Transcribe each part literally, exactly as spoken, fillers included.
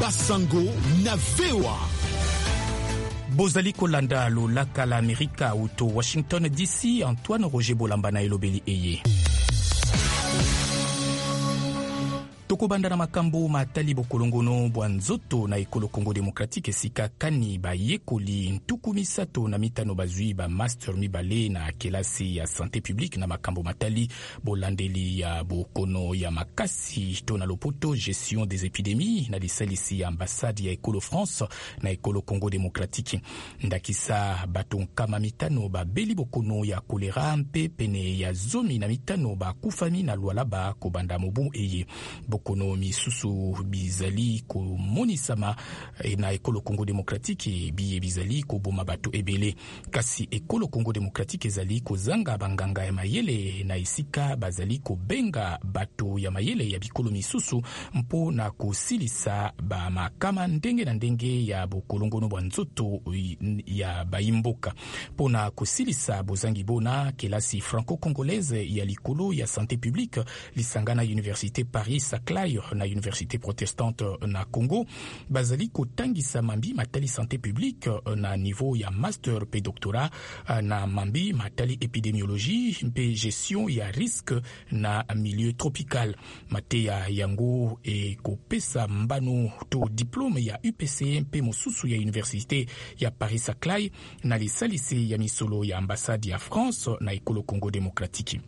Basango na V O A. Bozali kolanda lolaka la Amerika uto Washington D C. Antoine Roger Bolamba na elobeli eye. Tokobanda na makambo matali bokolongono bwa nzoto na ekolo Congo Démocratique esika kani bayekoli ntuku misato na mitano bazwi ba master mibale na kelasi ya santé publique na makambo matali bolandeli ya bokono ya makasi to na lopoto gestion des épidémies na lisalisi ya ambassade ya ekolo France na ekolo Congo Démocratique. Ndakisa bato nkama mitano babeli bokono ya kolera mpe pene ya zomi na mitano bakufami na lualaba kobanda mobu eye. Bokono misusu bizali ko monisama na ekolo Congo Démocratique biye bizali ko boma bato ebele kasi ekolo Congo Démocratique ezali ko zanga banganga ya mayele na isika bazali ko benga bato ya mayele ya bikolo misusu mpo na kosilisa ba makama ndenge na ndenge ya bokolongono bwa nzoto ya baimboka mpo na kosilisa bozangi bona kelasi franco-congolaise ya likolo ya santé publique lisangana Université Paris Saclay na Université protestante na Congo bazali kotangisa mambi matali santé publique na niveau ya master pe doctorat na mambi matali épidémiologie mpe gestion ya risque na milieu tropical mateya yango e kopesa mbano to diplôme ya U P C mpe mosusu ya Université ya Paris Saclay na lisalisi ya misolo ya ambassade ya France na ekolo Congo Démocratique.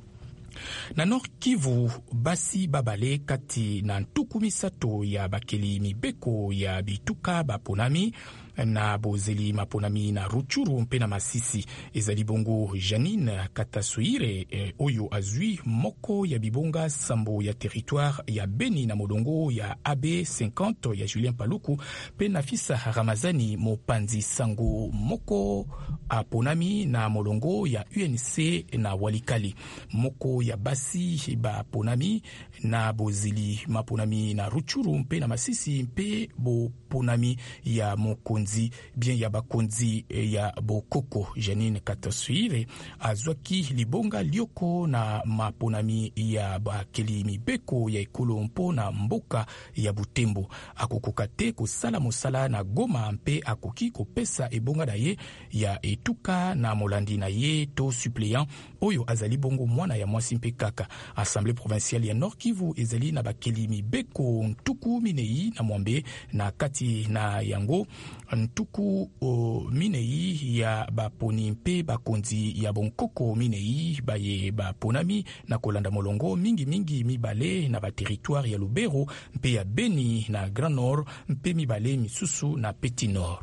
Na Nord Kivu basi babale kati na ntuku misato ya bakeli mibeko ya bituka baponami na bozeli maponami na Ruchuru mpe na Masisi ezali bongo Janine Katasuire eh, oyo azui moko ya bibonga sambo ya territoire ya Beni na molongo ya A B cinquante ya Julien Paluku pe na Fisa Ramazani Mopanzi Sango moko aponami na molongo ya U N C na Walikali moko ya basi ba ponami na bozeli maponami na Ruchuru mpe na Masisi mpe bo ponami ya Mokonzi bien ya bakonzi ya Bokoko. Janine Katasuire azwaki libonga lioko na maponami ya bakeli mibeko ya ekolo mpo na mboka ya Butembo akokoka te kosala mosala na Goma mpe akoki kopesa ebonga na ye ya etuka na molandi na ye to suppléant oyo azali bongo mwana ya mwasi mpe kaka. Assemblée provinciale ya Nord Kivu ezali na bakeli mibeko ntuku minei na mwambe na kati na yango ntuku o minei ya baponi mpe bakonzi ya bonkoko minei baye baponami na kolanda molongo mingi mingi mibale na ba territoire ya Lubero mpe ya Beni na Grand Nord mpe mibale misusu na Petit Nord.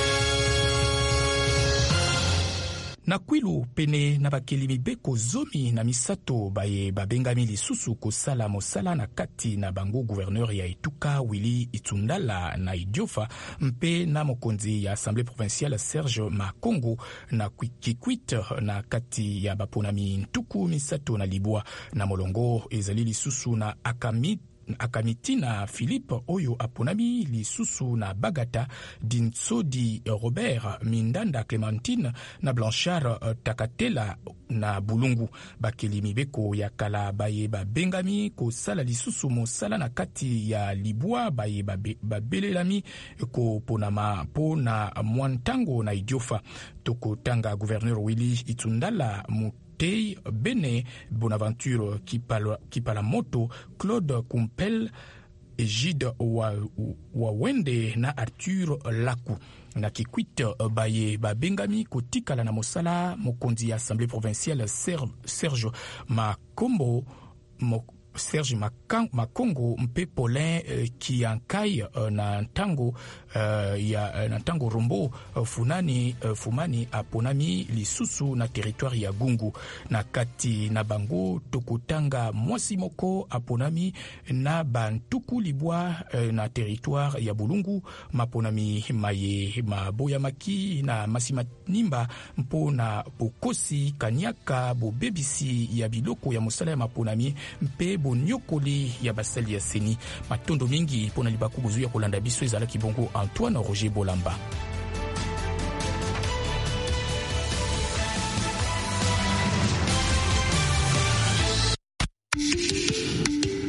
Na Kwilu pene na bakeli mibeko zomi na misato baye babengami lisusu kosala mosala na kati na bango gouverneur ya Etuka Willy Itundala na Idiofa mpe na mokonzi ya Assemblée provinciale Serge Makongo na Kikwit na kati ya baponami ntuku misato na Libwa na molongo ezali lisusu na Akamit Akamiti na Philippe oyo aponami lisusu na Bagata Dinsodi Robert Mindanda Clémentine na Blanchard Takatela na Bulungu bakeli mibeko ya kala baye babengami kosala lisusu mosala na kati ya Libwa baye babelelami ko ponama pona mwantango na Idiofa toko tanga gouverneur Willy Itundala mu Tei Bene Bonaventure Kipalamoto Claude Kumpel Egide Wawende na Arthur Laku na Kikwit baye babengami kotikala na mosala mokonzi ya Assemblée provinciale Serge Makombo Serge Makongo mpe Paulin uh, Kiankai uh, na ntango uh, ya uh, na ntango Rombo uh, funani uh, fumani aponami lisusu na territoire ya Gungu na kati na bango tokotanga mwasi moko aponami na bantuku Libwa uh, na territoire ya Bulungu maponami maye maboya maki na masima nimba mpo na bokosi kanyaka bobebisi ya biloko ya mosala ya maponami mpe bonyokoli ya basali ya seni matondo mingi pona libaku bozu ya kolanda biso ezala kibongo Antoine Roger Bolamba.